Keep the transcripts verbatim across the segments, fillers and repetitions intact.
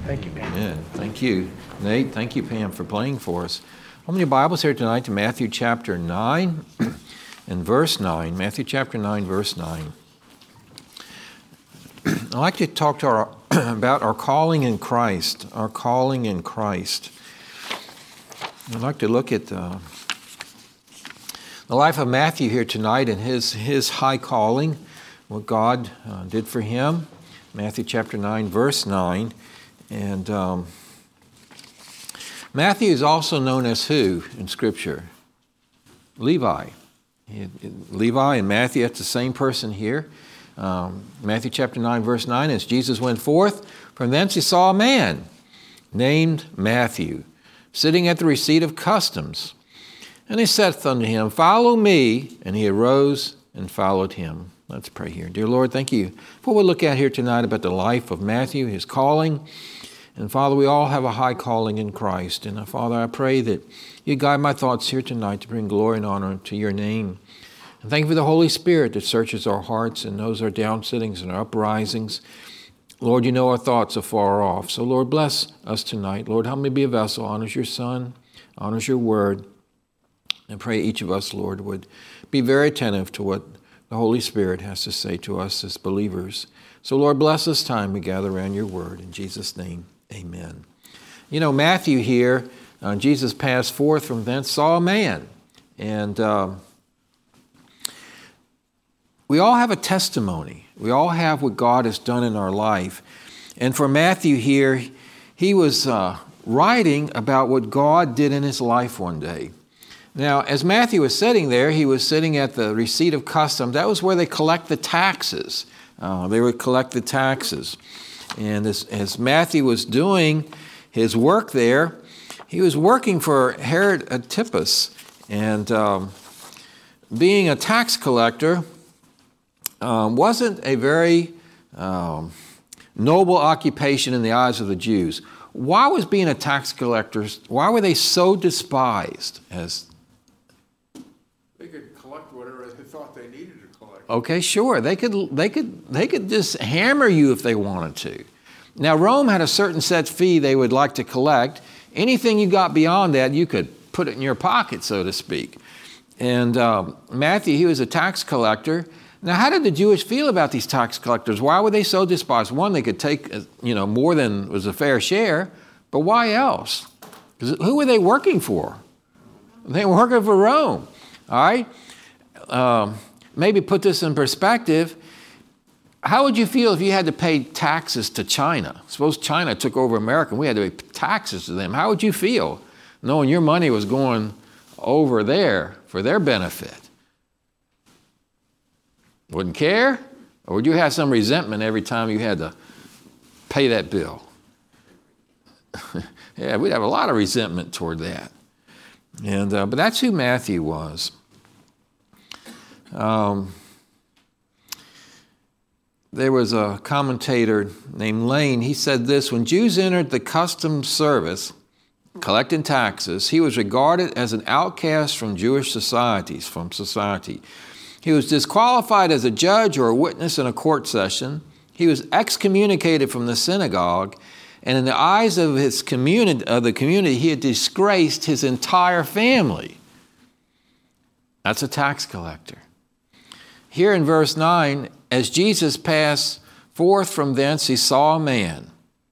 Thank you, Pam. Amen. Thank you, Nate. Thank you, Pam, for playing for us. Open your Bibles here tonight to Matthew chapter nine and verse nine. Matthew chapter nine, verse nine. I'd like to talk to our, about our calling in Christ, our calling in Christ. I'd like to look at uh, the life of Matthew here tonight and his, his high calling, what God uh, did for him. Matthew chapter nine, verse nine. And um, Matthew is also known as who in Scripture? Levi. He, Levi and Matthew, that's the same person here. Um, Matthew chapter nine, verse nine, as Jesus went forth, from thence he saw a man named Matthew, sitting at the receipt of customs. And he saith unto him, Follow me. And he arose and followed him. Let's pray here. Dear Lord, thank you for what we'll look at here tonight about the life of Matthew, his calling. And Father, we all have a high calling in Christ. And uh, Father, I pray that you guide my thoughts here tonight to bring glory and honor to your name. And thank you for the Holy Spirit that searches our hearts and knows our downsittings and our uprisings. Lord, you know our thoughts afar off. So Lord, bless us tonight. Lord, help me be a vessel, honors your Son, honors your word. And pray each of us, Lord, would be very attentive to what the Holy Spirit has to say to us as believers. So Lord, bless this time we gather around your word. In Jesus' name, amen. You know, Matthew here, uh, Jesus passed forth from thence, saw a man. And um, we all have a testimony. We all have what God has done in our life. And for Matthew here, he was uh, writing about what God did in his life one day. Now, as Matthew was sitting there, he was sitting at the receipt of customs. That was where they collect the taxes. Uh, they would collect the taxes. And as, as Matthew was doing his work there, he was working for Herod Antipas. And um, being a tax collector um, wasn't a very um, noble occupation in the eyes of the Jews. Why was being a tax collector, why were they so despised as They could collect whatever they thought they needed to collect. Okay, sure. They could they could they could just hammer you if they wanted to. Now Rome had a certain set fee they would like to collect. Anything you got beyond that, you could put it in your pocket, so to speak. And um, Matthew, he was a tax collector. Now, how did the Jewish feel about these tax collectors? Why were they so despised? One, they could take you know more than was a fair share, but why else? Because who were they working for? They were working for Rome. All right? Um, maybe put this in perspective. How would you feel if you had to pay taxes to China? Suppose China took over America and we had to pay taxes to them. How would you feel knowing your money was going over there for their benefit? Wouldn't care? Or would you have some resentment every time you had to pay that bill? Yeah, we'd have a lot of resentment toward that. And uh, but that's who Matthew was. Um, there was a commentator named Lane. He said this: when Jews entered the customs service, collecting taxes, he was regarded as an outcast from Jewish societies, from society. He was disqualified as a judge or a witness in a court session. He was excommunicated from the synagogue. And in the eyes of his community, of the community, he had disgraced his entire family. That's a tax collector. Here in verse nine, as Jesus passed forth from thence, he saw a man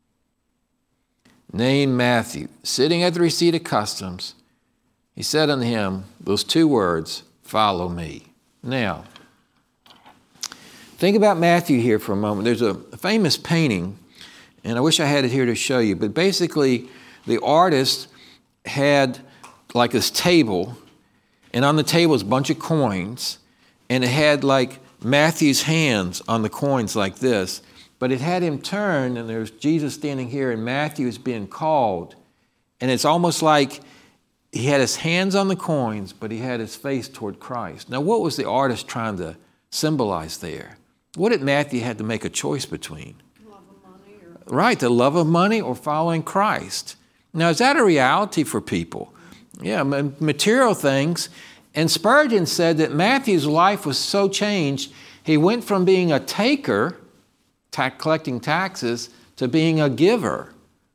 named Matthew, sitting at the receipt of customs. He said unto him those two words, Follow me. Now, think about Matthew here for a moment. There's a famous painting, and I wish I had it here to show you, but basically the artist had like this table, and on the table was a bunch of coins, and it had like Matthew's hands on the coins like this, but it had him turned, and there's Jesus standing here, and Matthew is being called, and it's almost like he had his hands on the coins, but he had his face toward Christ. Now, what was the artist trying to symbolize there? What did Matthew had to make a choice between? Right, the love of money or following Christ. Now, is that a reality for people? Yeah, material things. And Spurgeon said that Matthew's life was so changed, he went from being a taker, ta- collecting taxes, to being a giver.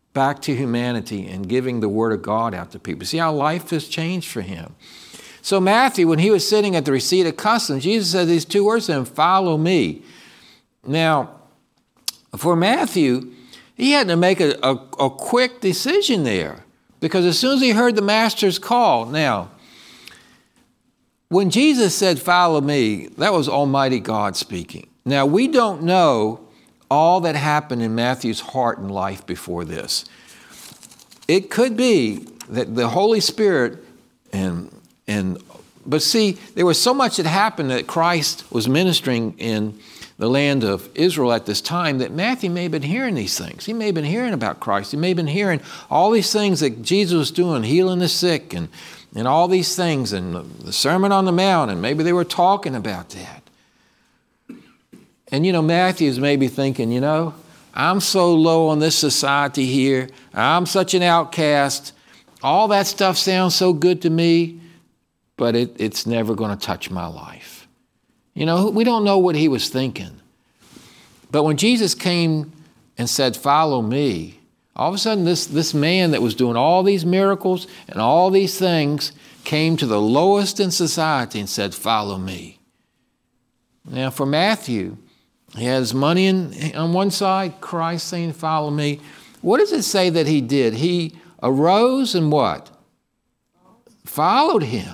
back to humanity and giving the Word of God out to people. See how life has changed for him. So Matthew, when he was sitting at the receipt of customs, Jesus said these two words to him, follow me. Now, for Matthew, he had to make a, a, a quick decision there, because as soon as he heard the master's call, now, when Jesus said, follow me, that was Almighty God speaking. Now, we don't know all that happened in Matthew's heart and life before this. It could be that the Holy Spirit, and, and but see, there was so much that happened that Christ was ministering in the land of Israel at this time that Matthew may have been hearing these things. He may have been hearing about Christ. He may have been hearing all these things that Jesus was doing, healing the sick and, and all these things, and the Sermon on the Mount, and maybe they were talking about that. And, you know, Matthew's maybe thinking, you know, I'm so low on this society here. I'm such an outcast. All that stuff sounds so good to me, but it, it's never going to touch my life. You know, we don't know what he was thinking. But when Jesus came and said, follow me, all of a sudden this, this man that was doing all these miracles and all these things came to the lowest in society and said, follow me. Now for Matthew, he has money in, on one side, Christ saying, follow me. What does it say that he did? He arose and what? Followed him.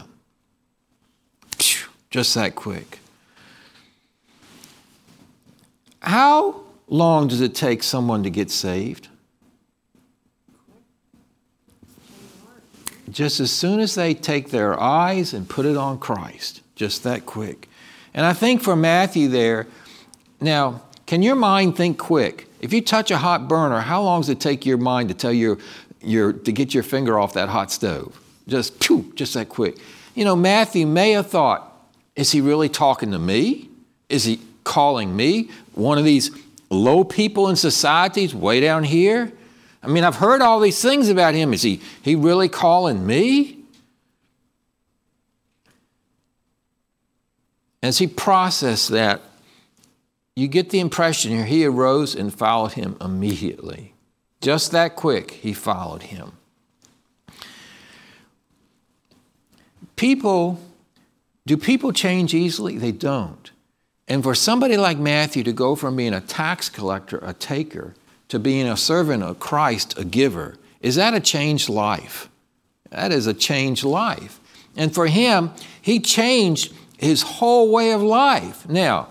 Just that quick. How long does it take someone to get saved? Just as soon as they take their eyes and put it on Christ. Just that quick. And I think for Matthew there, now, can your mind think quick? If you touch a hot burner, how long does it take your mind to tell your, your to get your finger off that hot stove? Just, phew, just that quick. You know, Matthew may have thought, is he really talking to me? Is he calling me, one of these low people in societies way down here? I mean, I've heard all these things about him. Is he, he really calling me? As he processed that, you get the impression here, he arose and followed him immediately. Just that quick, he followed him. People, do people change easily? They don't. And for somebody like Matthew to go from being a tax collector, a taker, to being a servant of Christ, a giver, is that a changed life? That is a changed life. And for him, he changed his whole way of life. Now,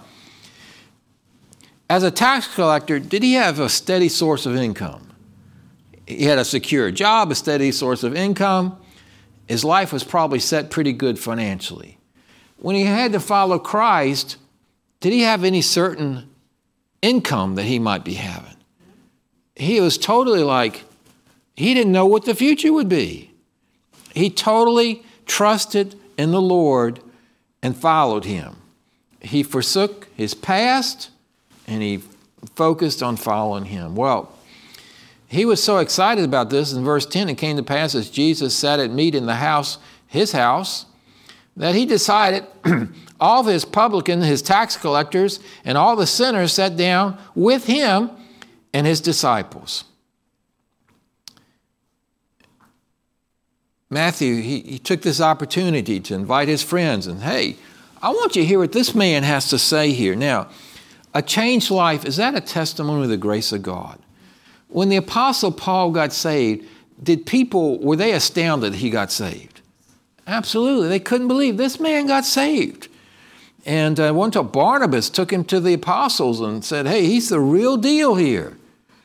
as a tax collector, did he have a steady source of income? He had a secure job, a steady source of income. His life was probably set pretty good financially. When he had to follow Christ, did he have any certain income that he might be having? He was totally like, he didn't know what the future would be. He totally trusted in the Lord and followed him. He forsook his past and he focused on following him. Well, he was so excited about this. In verse ten, it came to pass as Jesus sat at meat in the house, his house, that he decided all of his publicans, his tax collectors, and all the sinners sat down with him and his disciples. Matthew, he, he took this opportunity to invite his friends and, hey, I want you to hear what this man has to say here. Now, a changed life, is that a testimony of the grace of God? When the Apostle Paul got saved, did people, were they astounded he got saved? Absolutely. They couldn't believe this man got saved. And uh, one time Barnabas took him to the apostles and said, hey, he's the real deal here.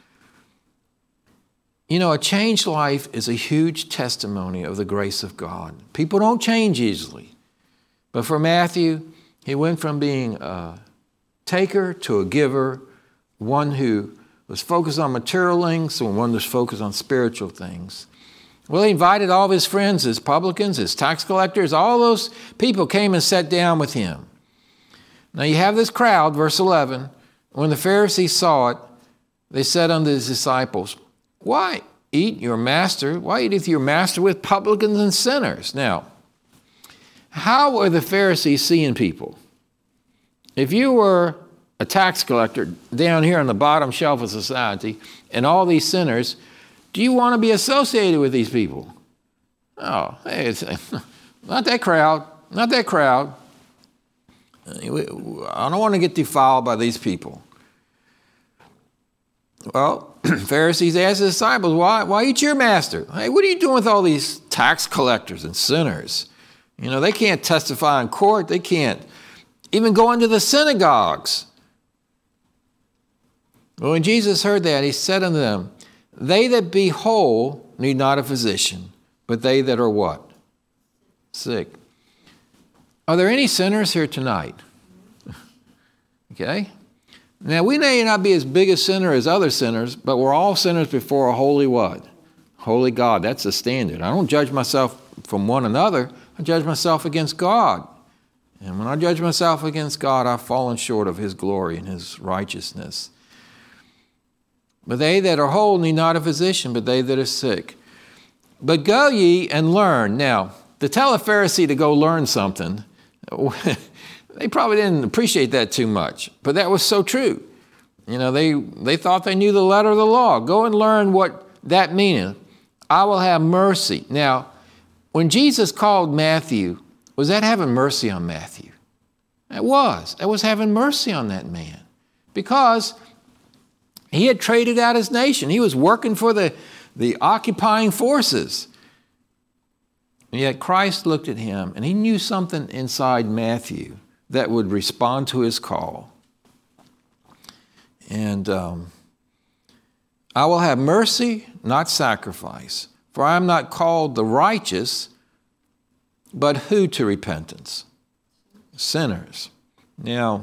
You know, a changed life is a huge testimony of the grace of God. People don't change easily. But for Matthew, he went from being a taker to a giver, one who was focused on material things and one who was focused on spiritual things. Well, he invited all of his friends, his publicans, his tax collectors, all those people came and sat down with him. Now you have this crowd, verse eleven. When the Pharisees saw it, they said unto his disciples, why eat your master, why eateth your master with publicans and sinners? Now, how are the Pharisees seeing people? If you were a tax collector down here on the bottom shelf of society and all these sinners, Do you want to be associated with these people? Oh, hey, it's, not that crowd, not that crowd. I don't want to get defiled by these people. Well, Pharisees asked the disciples, why, why eat your master? Hey, what are you doing with all these tax collectors and sinners? You know, they can't testify in court. They can't even go into the synagogues. Well, when Jesus heard that, he said unto them, they that be whole need not a physician, but they that are what? Sick. Are there any sinners here tonight? Okay. Now, we may not be as big a sinner as other sinners, but we're all sinners before a holy what? Holy God. That's the standard. I don't judge myself from one another. I judge myself against God. And when I judge myself against God, I've fallen short of his glory and his righteousness. But they that are whole need not a physician, but they that are sick. But go ye and learn. Now, to tell a Pharisee to go learn something, they probably didn't appreciate that too much, but that was so true. You know, they, they thought they knew the letter of the law. Go and learn what that meaneth. I will have mercy. Now, when Jesus called Matthew, was that having mercy on Matthew? It was. It was having mercy on that man because he had traded out his nation. He was working for the, the occupying forces. And yet Christ looked at him and he knew something inside Matthew that would respond to his call. And um, I will have mercy, not sacrifice, for I am not called the righteous, but who to repentance? Sinners. Now,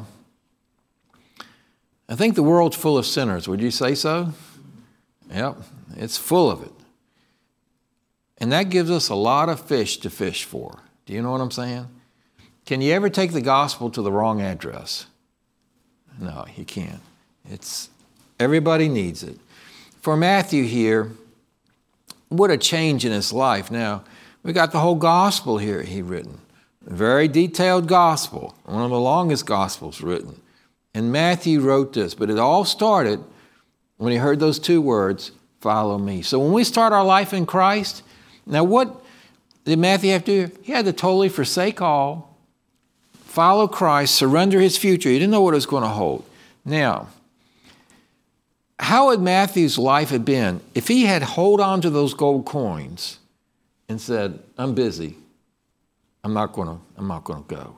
I think the world's full of sinners. Would you say so? Yep, it's full of it. And that gives us a lot of fish to fish for. Do you know what I'm saying? Can you ever take the gospel to the wrong address? No, you can't. It's everybody needs it. For Matthew here, what a change in his life. Now, we got the whole gospel here he written. A very detailed gospel, one of the longest gospels written. And Matthew wrote this, but it all started when he heard those two words, follow me. So when we start our life in Christ, now what did Matthew have to do? He had to totally forsake all, follow Christ, surrender his future. He didn't know what it was going to hold. Now, how would Matthew's life have been if he had held on to those gold coins and said, I'm busy. I'm not going to, I'm not going to go.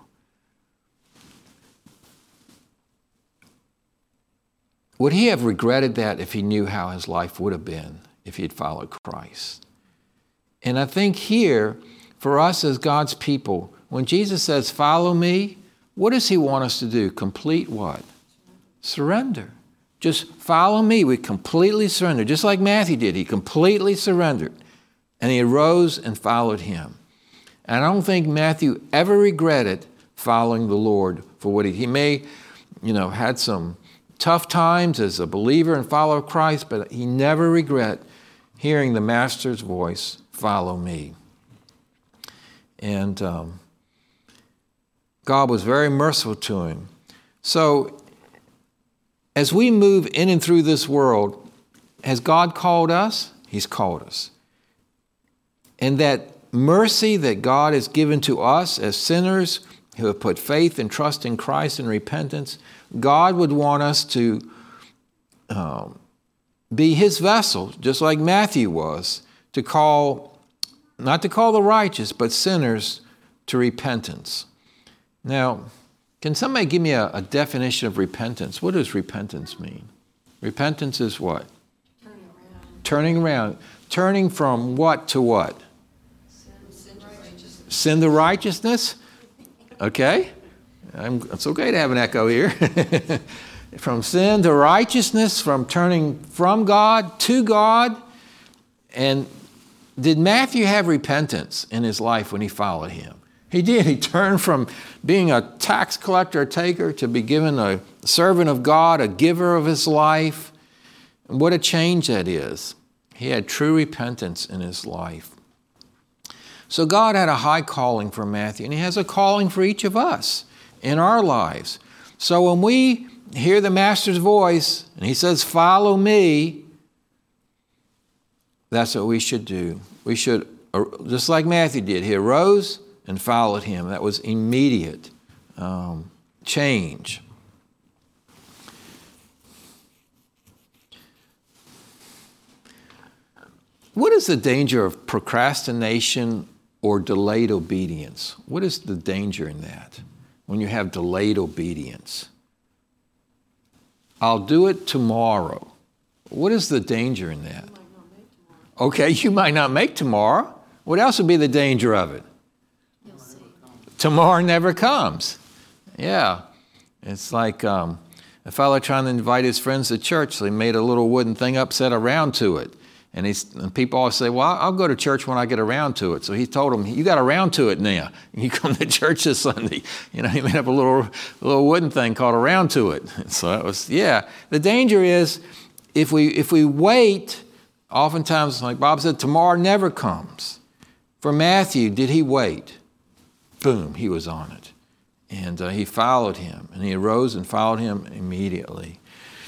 Would he have regretted that if he knew how his life would have been if he had followed Christ? And I think here, for us as God's people, when Jesus says, follow me, what does he want us to do? Complete what? Surrender. Just follow me. We completely surrender. Just like Matthew did. He completely surrendered. And he arose and followed him. And I don't think Matthew ever regretted following the Lord for what he, he may, you know, had some tough times as a believer and follower of Christ, but he never regret hearing the Master's voice, follow me. And um, God was very merciful to him. So as we move in and through this world, has God called us? He's called us. And that mercy that God has given to us as sinners who have put faith and trust in Christ and repentance, God would want us to um, be his vessel, just like Matthew was, to call, not to call the righteous, but sinners to repentance. Now, can somebody give me a, a definition of repentance? What does repentance mean? Repentance is what? Turning around. Turning around. Turning from what to what? Sin, sin to righteousness. Sin to righteousness? Okay. I'm, it's okay to have an echo here. From sin to righteousness, from turning from God to God. And did Matthew have repentance in his life when he followed him? He did. He turned from being a tax collector, a taker, to be given a servant of God, a giver of his life. And what a change that is. He had true repentance in his life. So God had a high calling for Matthew, and he has a calling for each of us in our lives. So when we hear the Master's voice, and he says, follow me, that's what we should do. We should, just like Matthew did, he arose and followed him. That was immediate um, change. What is the danger of procrastination or delayed obedience? What is the danger in that when you have delayed obedience? I'll do it tomorrow. What is the danger in that? Okay, you might not make tomorrow. What else would be the danger of it? You'll see. Tomorrow never comes. Yeah. It's like um, a fellow trying to invite his friends to church. So he made a little wooden thing up, set around to it. And, he's, and people always say, well, I'll go to church when I get around to it. So he told them, you got around to it now. You come to church this Sunday. You know, he made up a little, little wooden thing called around to it. So that was, yeah. The danger is if we, if we wait, oftentimes, like Bob said, tomorrow never comes. For Matthew, did he wait? Boom, he was on it. And uh, he followed him. And he arose and followed him immediately.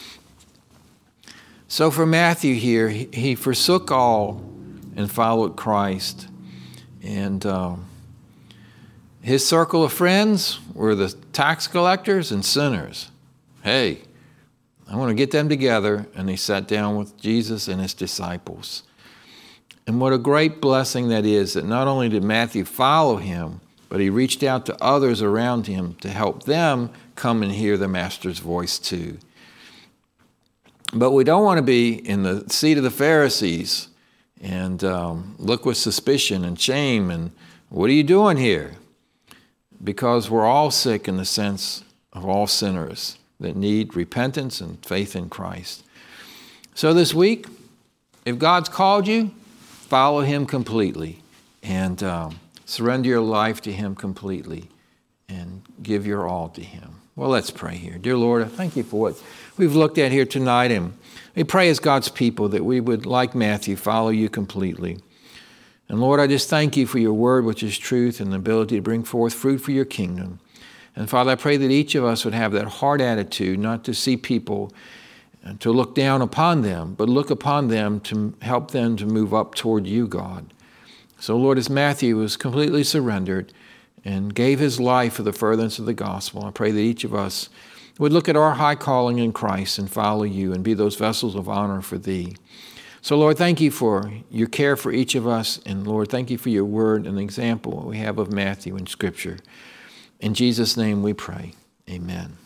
So for Matthew here, he, he forsook all and followed Christ. And um, his circle of friends were the tax collectors and sinners. Hey, I want to get them together. And he sat down with Jesus and his disciples. And what a great blessing that is, that not only did Matthew follow him, but he reached out to others around him to help them come and hear the Master's voice too. But we don't want to be in the seat of the Pharisees and um, look with suspicion and shame and what are you doing here? Because we're all sick in the sense of all sinners that need repentance and faith in Christ. So this week, if God's called you, follow him completely and um, surrender your life to him completely and give your all to him. Well, let's pray here. Dear Lord, I thank you for what we've looked at here tonight, and we pray as God's people that we would, like Matthew, follow you completely. And Lord, I just thank you for your word, which is truth, and the ability to bring forth fruit for your kingdom. And Father, I pray that each of us would have that heart attitude, not to see people and to look down upon them, but look upon them to help them to move up toward you, God. So Lord, as Matthew was completely surrendered and gave his life for the furtherance of the gospel, I pray that each of us would look at our high calling in Christ and follow you and be those vessels of honor for thee. So Lord, thank you for your care for each of us. And Lord, thank you for your word and the example we have of Matthew in Scripture. In Jesus' name we pray. Amen.